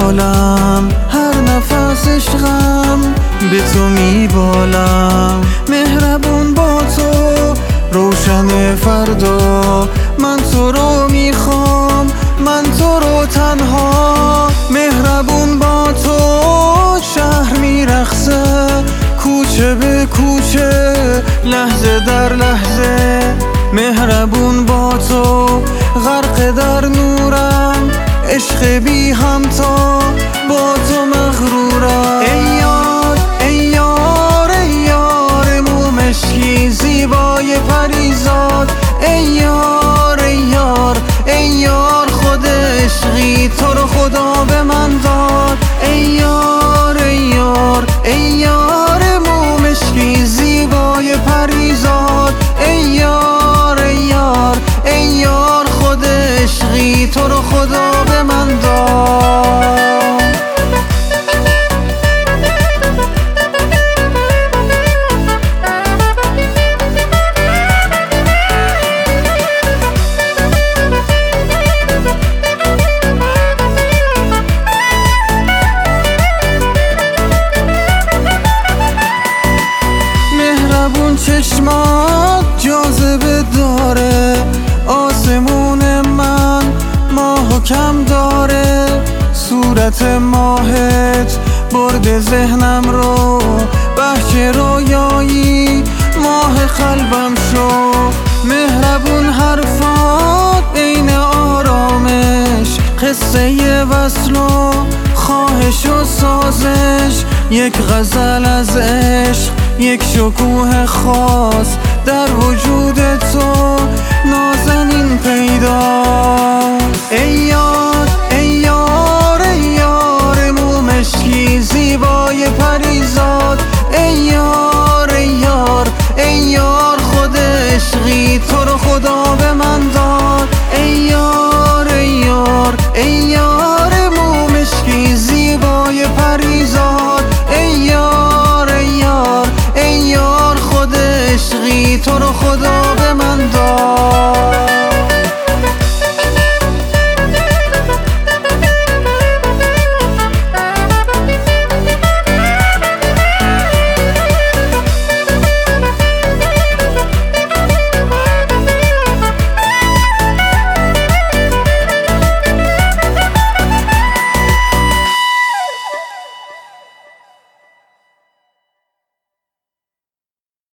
عالم، هر نفس عشقم به تو میبالم. مهربون با تو روشن فردا، من تو رو میخوام، من تو رو تنها. مهربون با تو شهر میرقصه، کوچه به کوچه، لحظه در لحظه. مهربون با تو غرق در نورم، عشق بی همتا با تو مغرورم. ای یار ای یار ای یار مو مشکی زیبای پریزاد. ای یار ای یار ای یار خود عشقی تو رو خدا به من داد. ای یار ای یار ای یار مو مشکی زیبای پریزاد. ای یار ای یار ای یار خود عشقی تو رو خدا به من داد. مهربون چشمات جاذبه داره، آسمون من ماهو کم داره. صورت ماهت برد ذهنم رو، بهچه رویایی ماه قلبم شو. مهربون حرفات عین آرامش، قصه وصل و خواهش و سازش. یک غزل از عشق، یک شکوه خاص در وجود تو نازنین پیدا. ای یار ای یار ای یار مو مشکی زیبای پریزاد. ای یار ای یار ای یار خود عشقی تو رو خدا به من داد. ای یار ای یار ای یار مو مشکی زیبای پریزاد. ای یار ای یار ای یار خود عشقی تو رو خدا